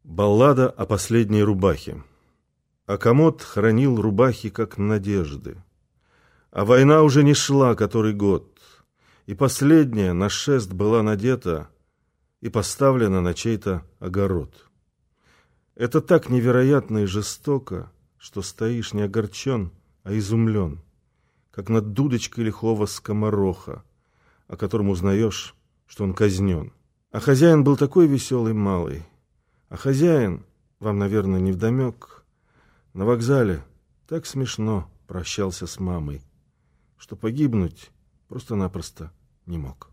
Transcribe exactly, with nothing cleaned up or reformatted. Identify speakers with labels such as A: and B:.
A: Баллада о последней рубахе. А комод хранил рубахи, как надежды. А война уже не шла который год, и последняя на шест была надета и поставлена на чей-то огород. Это так невероятно и жестоко, что стоишь не огорчен, а изумлен, как над дудочкой лихого скомороха, о котором узнаешь, что он казнен. А хозяин был такой веселый малый. А хозяин, вам, наверное, невдомек, на вокзале так смешно прощался с мамой, что погибнуть просто-напросто не мог.